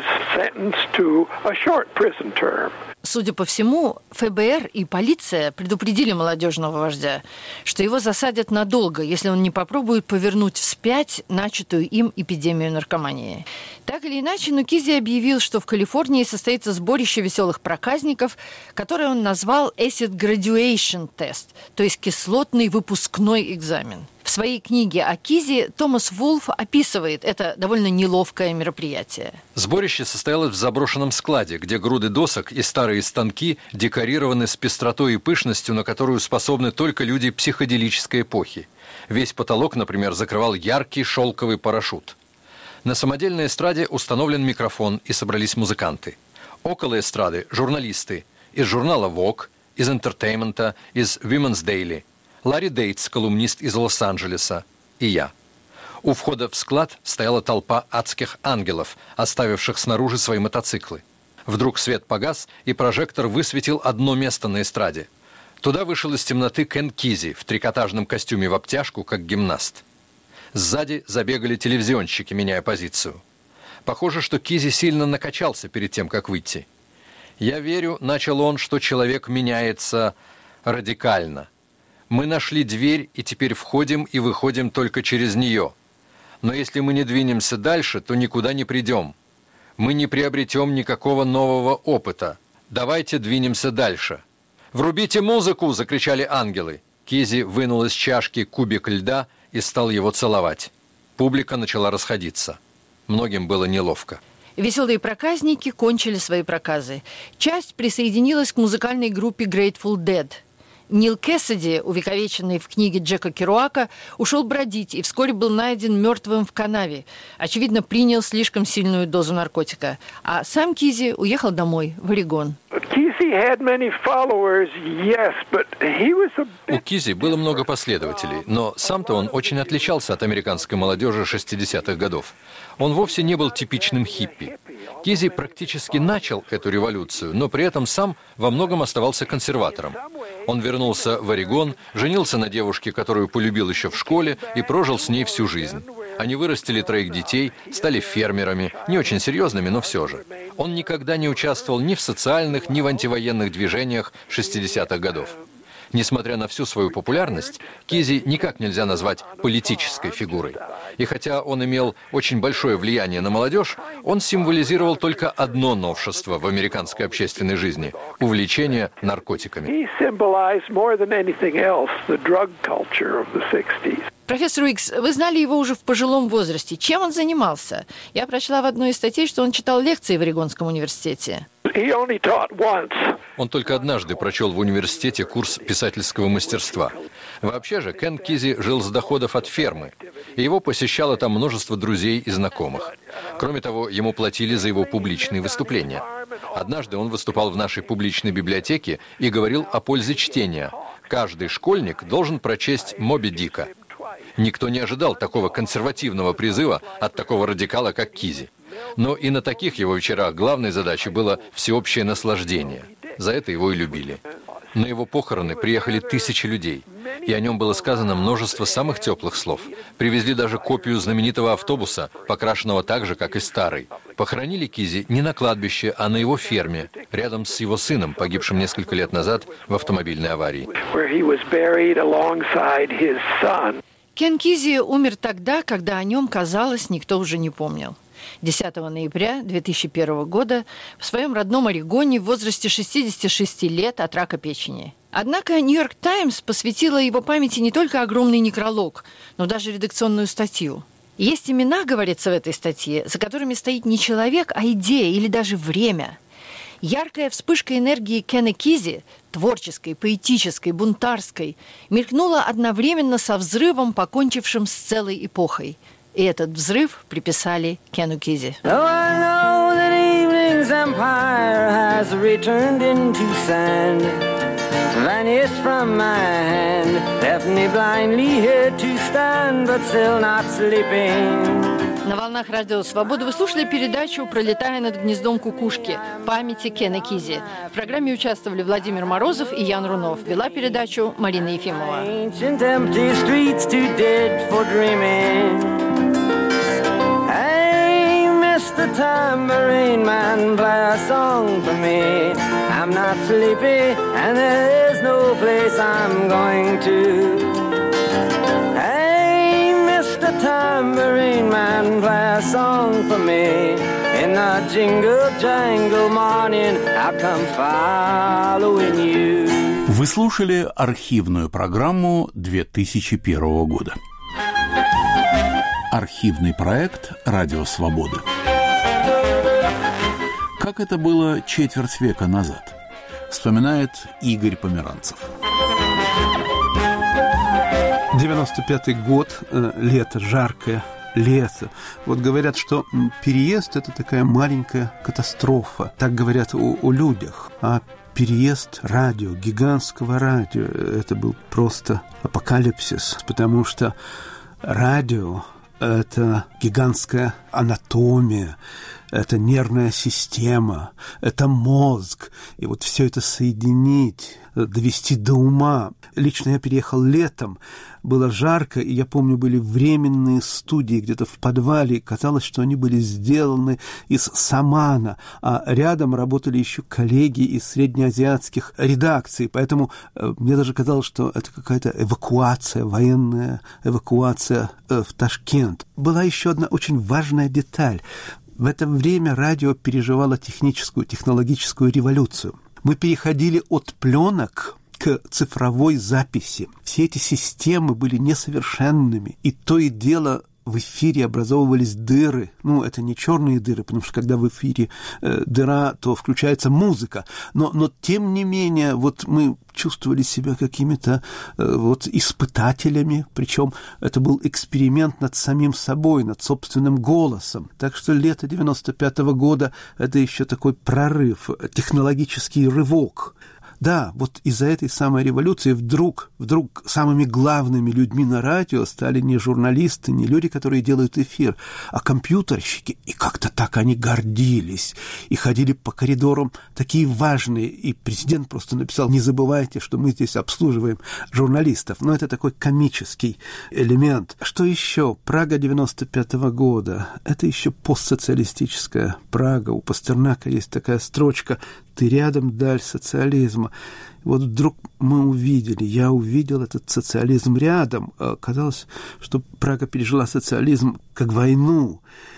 Судя по всему, эф бэ эр и полиция предупредили молодежного вождя, что его засадят надолго, если он не попробует повернуть вспять начатую им эпидемию наркомании. Так или иначе, но Кизи объявил, что в Калифорнии состоится сборище веселых проказников, которое он назвал Acid Graduation Test, то есть кислотный выпускной экзамен. В своей книге о Кизи Томас Вулф описывает это довольно неловкое мероприятие. Сборище состоялось в заброшенном складе, где груды досок и старые станки декорированы с пестротой и пышностью, на которую способны только люди психоделической эпохи. Весь потолок, например, закрывал яркий шелковый парашют. На самодельной эстраде установлен микрофон и собрались музыканты. Около эстрады – журналисты из журнала Vogue, из Entertainment, из Women's Daily. Ларри Дейтс, колумнист из Лос-Анджелеса, и я. У входа в склад стояла толпа адских ангелов, оставивших снаружи свои мотоциклы. Вдруг свет погас, и прожектор высветил одно место на эстраде. Туда вышел из темноты Кен Кизи в трикотажном костюме в обтяжку, как гимнаст. Сзади забегали телевизионщики, меняя позицию. Похоже, что Кизи сильно накачался перед тем, как выйти. «Я верю», — начал он, — «что человек меняется радикально. Мы нашли дверь, и теперь входим и выходим только через нее. Но если мы не двинемся дальше, то никуда не придем. Мы не приобретем никакого нового опыта. Давайте двинемся дальше». «Врубите музыку!» – закричали ангелы. Кизи вынул из чашки кубик льда и стал его целовать. Публика начала расходиться. Многим было неловко. Веселые проказники кончили свои проказы. Часть присоединилась к музыкальной группе Grateful Dead. Нил Кэссиди, увековеченный в книге Джека Керуака, ушел бродить и вскоре был найден мертвым в канаве. Очевидно, принял слишком сильную дозу наркотика. А сам Кизи уехал домой, в Орегон. У Кизи было много последователей, но сам-то он очень отличался от американской молодежи шестидесятых годов. Он вовсе не был типичным хиппи. Кизи практически начал эту революцию, но при этом сам во многом оставался консерватором. Он вернулся в Орегон, женился на девушке, которую полюбил еще в школе, и прожил с ней всю жизнь. Они вырастили троих детей, стали фермерами, не очень серьезными, но все же. Он никогда не участвовал ни в социальных, ни в антивоенных движениях шестидесятых годов. Несмотря на всю свою популярность, Кизи никак нельзя назвать политической фигурой. И хотя он имел очень большое влияние на молодежь, он символизировал только одно новшество в американской общественной жизни – увлечение наркотиками. Профессор Уикс, вы знали его уже в пожилом возрасте. Чем он занимался? Я прочла в одной из статей, что он читал лекции в Орегонском университете. Он только однажды прочел в университете курс писательского мастерства. Вообще же Кен Кизи жил с доходов от фермы, и его посещало там множество друзей и знакомых. Кроме того, ему платили за его публичные выступления. Однажды он выступал в нашей публичной библиотеке и говорил о пользе чтения. Каждый школьник должен прочесть «Моби Дика». Никто не ожидал такого консервативного призыва от такого радикала, как Кизи. Но и на таких его вечерах главной задачей было всеобщее наслаждение. За это его и любили. На его похороны приехали тысячи людей, и о нем было сказано множество самых теплых слов. Привезли даже копию знаменитого автобуса, покрашенного так же, как и старый. Похоронили Кизи не на кладбище, а на его ферме, рядом с его сыном, погибшим несколько лет назад в автомобильной аварии. Кен Кизи умер тогда, когда о нем, казалось, никто уже не помнил. десятого ноября две тысячи первого года в своем родном Орегоне в возрасте шестидесяти шести лет от рака печени. Однако «Нью-Йорк Таймс» посвятила его памяти не только огромный некролог, но даже редакционную статью. Есть имена, говорится в этой статье, за которыми стоит не человек, а идея или даже время. Яркая вспышка энергии Кена Кизи, творческой, поэтической, бунтарской, мелькнула одновременно со взрывом, покончившим с целой эпохой. И этот взрыв приписали Кену Кизи. Vanished from my hand, left me blindly here to stand, but still not sleeping. На волнах Радио Свобода вы слушали передачу «Пролетая над гнездом кукушки» памяти Кена Кизи. В программе участвовали Владимир Морозов и Ян Рунов. Вела передачу Марина Ефимова. The tambourine man, play a song for me. I'm not sleepy and there is no place I'm going to. Hey, Mister Tambourine man, play a song for me. In the jingle jangle morning, I'll come following you. Вы слушали архивную программу две тысячи первого года. Архивный проект «Радио Свобода». Как это было четверть века назад, вспоминает Игорь Померанцев. девяносто пятый год, лето, жаркое лето. Вот говорят, что переезд – это такая маленькая катастрофа. Так говорят о, о людях. А переезд радио, гигантского радио – это был просто апокалипсис, потому что радио – это гигантская анатомия, это нервная система, это мозг. И вот все это соединить, довести до ума. Лично я переехал летом, было жарко, и я помню, были временные студии где-то в подвале, и казалось, что они были сделаны из самана, а рядом работали еще коллеги из среднеазиатских редакций, поэтому э, мне даже казалось, что это какая-то эвакуация, военная эвакуация э, в Ташкент. Была еще одна очень важная деталь. В это время радио переживало техническую, технологическую революцию. Мы переходили от пленок к цифровой записи. Все эти системы были несовершенными, и то и дело в эфире образовывались дыры. Ну, это не черные дыры, потому что когда в эфире э, дыра, то включается музыка. Но, но тем не менее, вот мы чувствовали себя какими-то э, вот испытателями, причем это был эксперимент над самим собой, над собственным голосом. Так что лето девяносто пятого года – это еще такой прорыв, технологический рывок. Да, вот из-за этой самой революции вдруг, вдруг самыми главными людьми на радио стали не журналисты, не люди, которые делают эфир, а компьютерщики. И как-то так они гордились. И ходили по коридорам такие важные. И президент просто написал: не забывайте, что мы здесь обслуживаем журналистов. Но это такой комический элемент. Что еще? Прага девяносто пятого года. Это еще постсоциалистическая Прага. У Пастернака есть такая строчка: «Ты рядом, даль социализма». Вот вдруг мы увидели, я увидел этот социализм рядом. Казалось, что Прага пережила социализм как войну.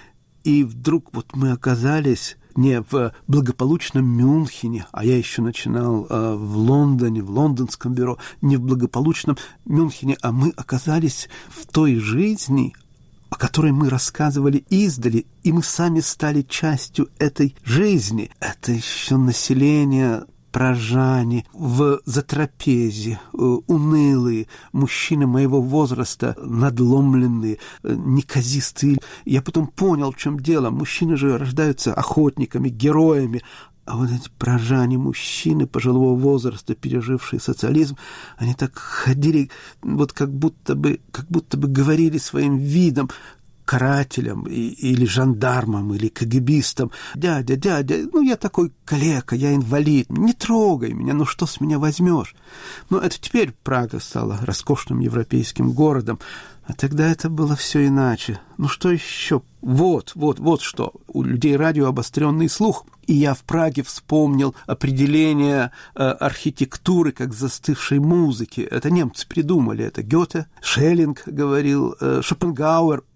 И вдруг вот мы оказались не в благополучном Мюнхене, а я еще начинал э, в Лондоне, в лондонском бюро, не в благополучном Мюнхене, а мы оказались в той жизни, о которой мы рассказывали издали, и мы сами стали частью этой жизни. Это еще население пражане, в затрапезе, унылые, мужчины моего возраста, надломленные, неказистые. Я потом понял, в чем дело. Мужчины же рождаются охотниками, героями, а вот эти пражане, мужчины пожилого возраста, пережившие социализм, они так ходили, вот как будто бы, как будто бы говорили своим видом карателям и, или жандармам, или кагибистам: «Дядя, дядя, ну я такой калека, я инвалид, не трогай меня, ну что с меня возьмешь?» Ну это теперь Прага стала роскошным европейским городом, а тогда это было все иначе. Ну что еще? Вот, вот, вот что. У людей радио обостренный слух. И я в Праге вспомнил определение э, архитектуры как застывшей музыки. Это немцы придумали. Это Гёте, Шеллинг говорил, э, Шопенгауэр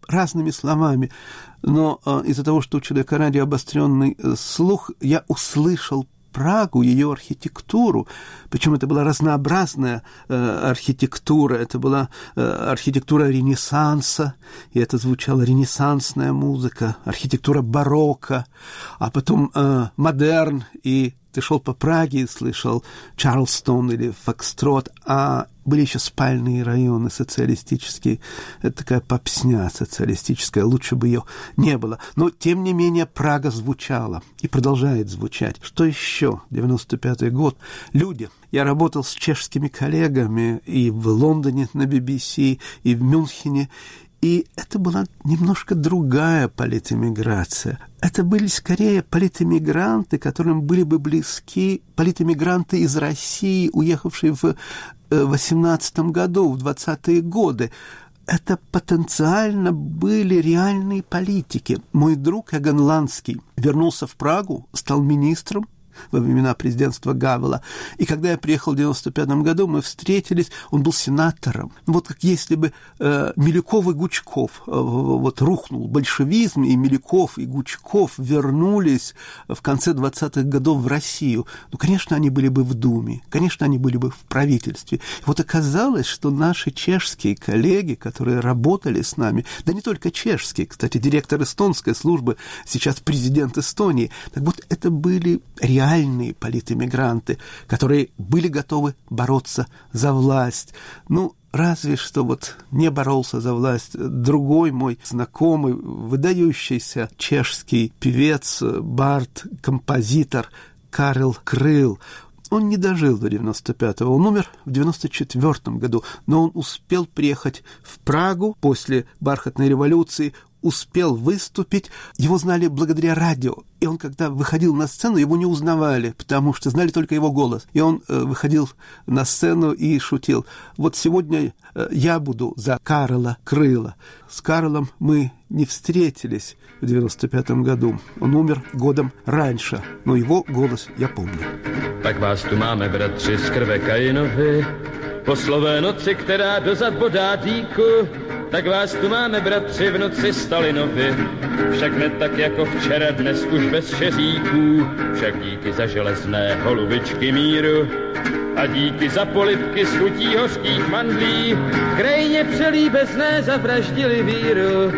разными словами. Но э, из-за того, что у человека радио обостренный э, слух, я услышал Прагу, ее архитектуру, причем это была разнообразная э, архитектура, это была э, архитектура Ренессанса, и это звучала ренессансная музыка, архитектура барокко, а потом э, модерн, и ты шел по Праге и слышал Чарльстон или Фокстрот, а были еще спальные районы социалистические. Это такая попсня социалистическая, лучше бы ее не было. Но, тем не менее, Прага звучала и продолжает звучать. Что еще? девяносто пятый год. Люди. Я работал с чешскими коллегами и в Лондоне на би би си, и в Мюнхене. И это была немножко другая политэмиграция. Это были скорее политэмигранты, которым были бы близки политэмигранты из России, уехавшие в восемнадцатом году, в двадцатые годы. Это потенциально были реальные политики. Мой друг Эгон Ланский вернулся в Прагу, стал министром во времена президентства Гавела. И когда я приехал в девяносто пятом году, мы встретились, он был сенатором. Вот как если бы э, Милюков и Гучков, э, вот рухнул большевизм, и Милюков и Гучков вернулись в конце двадцатых годов в Россию. Ну, конечно, они были бы в Думе, конечно, они были бы в правительстве. И вот оказалось, что наши чешские коллеги, которые работали с нами, да не только чешские, кстати, директор эстонской службы, сейчас президент Эстонии, так вот это были реальные реальные политэмигранты, которые были готовы бороться за власть. Ну, разве что вот не боролся за власть другой мой знакомый, выдающийся чешский певец, бард, композитор Карел Крыл. Он не дожил до девяносто пятого, он умер в девяносто четвёртом году, но он успел приехать в Прагу после бархатной революции, успел выступить, его знали благодаря радио. И он, когда выходил на сцену, его не узнавали, потому что знали только его голос. И он э, выходил на сцену и шутил. Вот сегодня э, я буду за Карела Крыла. С Карлом мы не встретились в девяносто пятом году. Он умер годом раньше, но его голос я помню. Tak vás tu máme, bratři, z krve Kainovi, po slové noci, která dozad bodá dýku. Tak vás tu máme, bratři, v noci Stalinovi, však ne tak jako včera, dnes už bez šeříků, však díky za železné holubičky míru a díky za polibky s chutí hořkých mandlí, v krajině přelíbezné zavraždili víru.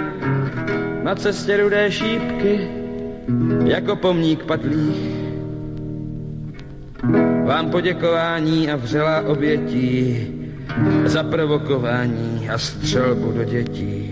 Na cestě rudé šípky, jako pomník padlých, vám poděkování a vřelá obětí za provokování a střelbu do dětí.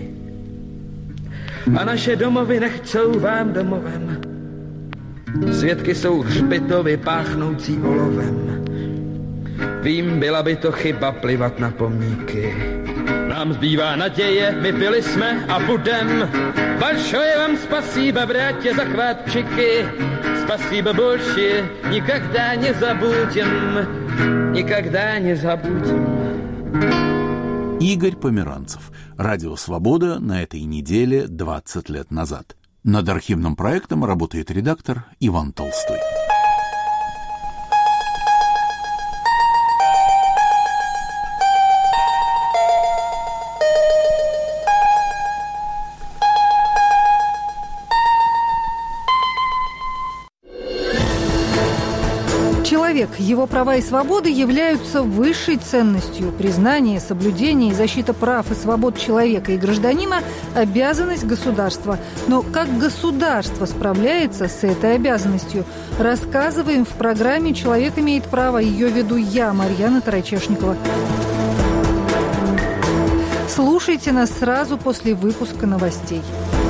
A naše domovy nechcou vám domovem. Svědky jsou hřbitovy páchnoucí olovem. Vím, byla by to chyba plivat na pomníky. Nám zbývá naděje, my byli jsme a budem. Большое vám спасибо, братья, за хватчики. Спасибо большое, никогда не забудем. Никогда не забудем. Игорь Померанцев. Радио «Свобода» на этой неделе двадцать лет назад. Над архивным проектом работает редактор Иван Толстой. Человек, его права и свободы являются высшей ценностью. Признание, соблюдение и защита прав и свобод человека и гражданина – обязанность государства. Но как государство справляется с этой обязанностью? Рассказываем в программе «Человек имеет право». Ее веду я, Марьяна Тарачешникова. Слушайте нас сразу после выпуска новостей.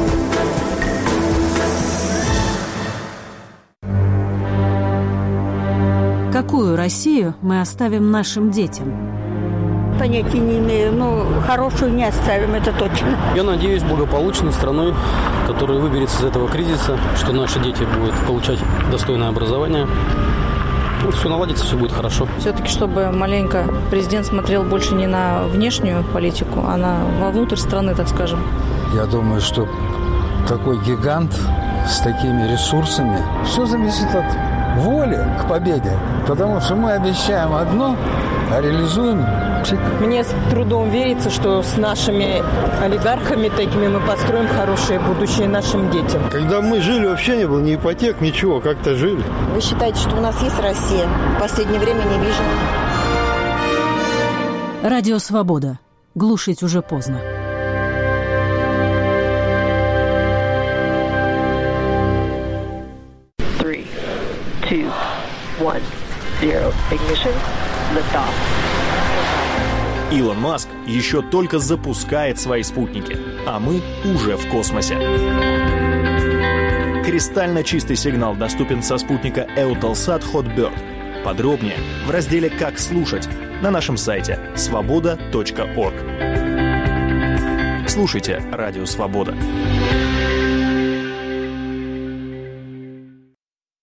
Какую Россию мы оставим нашим детям? Понятия не имею, но хорошую не оставим, это точно. Я надеюсь, благополучной страной, которая выберется из этого кризиса, что наши дети будут получать достойное образование. Ну, все наладится, все будет хорошо. Все-таки, чтобы маленько президент смотрел больше не на внешнюю политику, а на вовнутрь страны, так скажем. Я думаю, что такой гигант с такими ресурсами, все зависит от воли к победе, потому что мы обещаем одно, а реализуем. Мне с трудом верится, что с нашими олигархами такими мы построим хорошее будущее нашим детям. Когда мы жили, вообще не было ни ипотек, ничего, как-то жили. Вы считаете, что у нас есть Россия? В последнее время не вижу. Радио «Свобода». Глушить уже поздно. Three, two, one, zero. Ignition. Lift off. Илон Маск еще только запускает свои спутники, а мы уже в космосе. Кристально чистый сигнал доступен со спутника Eutelsat Hotbird. Подробнее в разделе «Как слушать» на нашем сайте свобода точка орг. Слушайте «Радио Свобода».